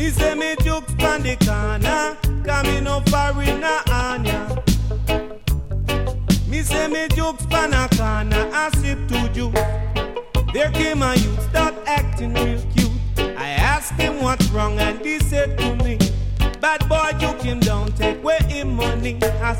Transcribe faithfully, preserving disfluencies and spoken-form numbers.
Me say me jukes pan the corner, cause me no foreigner on ya. Me say me jukes pan a corner, I sip to juice. There came a youth, start acting real cute. I asked him what's wrong and he said to me, bad boy juke him down, take away him money. I